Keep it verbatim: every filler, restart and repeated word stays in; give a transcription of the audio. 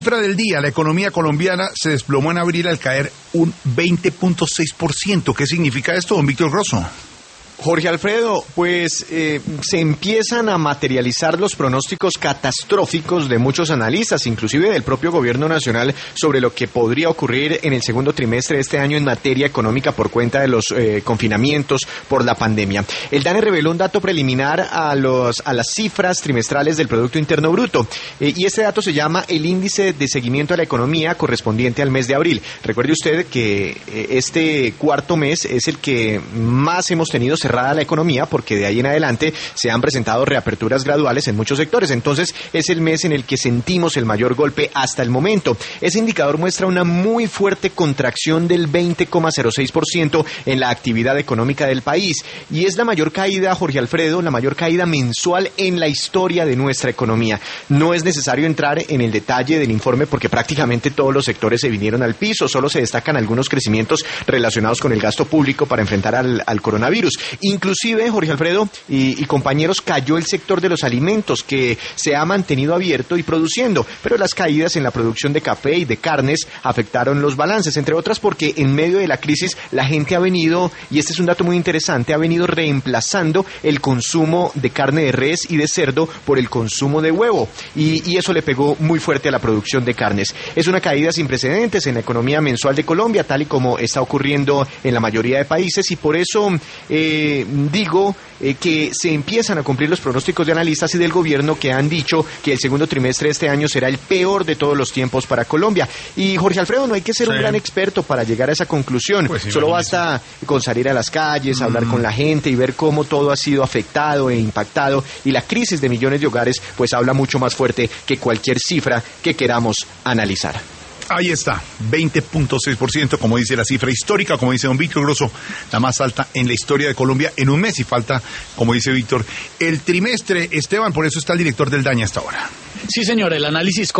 Cifra del día, la economía colombiana se desplomó en abril al caer un veinte punto seis por ciento. ¿Qué significa esto, don Víctor Grosso? Jorge Alfredo, pues eh, se empiezan a materializar los pronósticos catastróficos de muchos analistas, inclusive del propio gobierno nacional, sobre lo que podría ocurrir en el segundo trimestre de este año en materia económica por cuenta de los eh, confinamientos por la pandemia. El DANE reveló un dato preliminar a, los, a las cifras trimestrales del Producto Interno Bruto, eh, y este dato se llama el índice de seguimiento a la economía correspondiente al mes de abril. Recuerde usted que eh, este cuarto mes es el que más hemos tenido cerrada la economía, porque de ahí en adelante se han presentado reaperturas graduales en muchos sectores. Entonces es el mes en el que sentimos el mayor golpe hasta el momento. Ese indicador muestra una muy fuerte contracción del veinte coma cero seis por ciento en la actividad económica del país, y es la mayor caída, Jorge Alfredo, la mayor caída mensual en la historia de nuestra economía. No es necesario entrar en el detalle del informe porque prácticamente todos los sectores se vinieron al piso. Solo se destacan algunos crecimientos relacionados con el gasto público para enfrentar al, al coronavirus. Inclusive, Jorge Alfredo y, y compañeros, cayó el sector de los alimentos, que se ha mantenido abierto y produciendo, pero las caídas en la producción de café y de carnes afectaron los balances, entre otras porque en medio de la crisis la gente ha venido, y este es un dato muy interesante, ha venido reemplazando el consumo de carne de res y de cerdo por el consumo de huevo, y, y eso le pegó muy fuerte a la producción de carnes. Es una caída sin precedentes en la economía mensual de Colombia, tal y como está ocurriendo en la mayoría de países, y por eso eh, digo eh, que se empiezan a cumplir los pronósticos de analistas y del gobierno, que han dicho que el segundo trimestre de este año será el peor de todos los tiempos para Colombia. Y Jorge Alfredo, no hay que ser sí. un gran experto para llegar a esa conclusión. Pues sí, Solo basta con salir a las calles, mm. hablar con la gente y ver cómo todo ha sido afectado e impactado, y la crisis de millones de hogares pues habla mucho más fuerte que cualquier cifra que queramos analizar. Ahí está, veinte punto seis por ciento, como dice la cifra histórica, como dice don Víctor Grosso, la más alta en la historia de Colombia en un mes, y falta, como dice Víctor, el trimestre. Esteban, por eso está el director del DANE hasta ahora. Sí, señor, el análisis